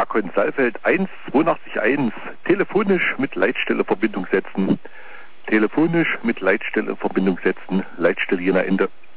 Markon Saalfeld 18281 telefonisch mit Leitstelle Verbindung setzen. Telefonisch mit Leitstelle Verbindung setzen. Leitstelle Jena Ende.